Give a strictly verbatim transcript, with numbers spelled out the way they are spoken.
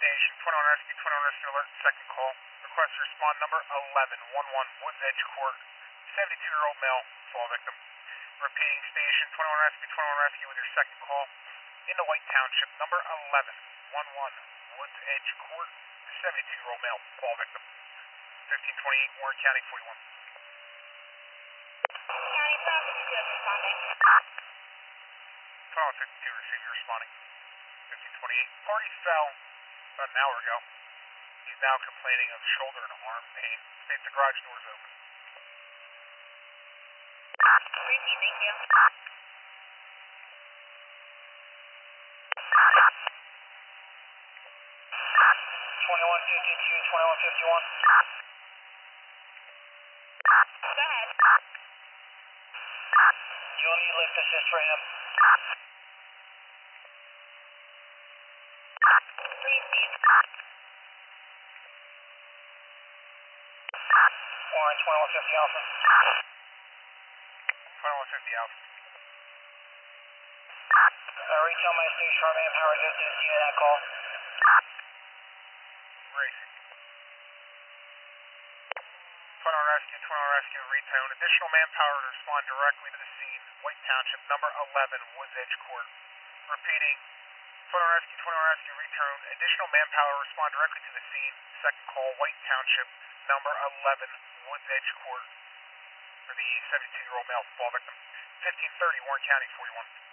Station, twenty-one Rescue, twenty-one Rescue Alert, second call. Request to respond number eleven one one, Woods Edge Court, seventy-two-year-old male, fall victim. Repeating Station, twenty-one Rescue, twenty-one Rescue with your second call. In the White Township, number eleven one one, Woods Edge Court, seventy-two-year-old male, fall victim. fifteen twenty-eight, Warren County, forty-one. County seven, just responding. twenty-one fifty-two, receiver responding. fifteen twenty-eight, party fell about an hour ago. He's now complaining of shoulder and arm pain. States the garage door is open. Repeat, thank you. twenty-one fifty-two, twenty-one fifty-one. Go ahead. You'll need lift assist for him. Repeat. Warren, twenty-one fifty Alpha. twenty-one fifty Alpha. Uh, retail my station, our manpower just to the scene of that call. Racing. twenty-one Rescue, twenty-one Rescue, retone. Additional manpower to respond directly to the scene. White Township, number eleven, Woods Edge Court. Repeating. twenty-one Rescue, twenty-one Rescue, return. Additional manpower to respond directly to the scene. Second call, White Township, number eleven, Woods Edge Court. For the seventy-two-year-old male fall victim. fifteen thirty, Warren County, forty-one.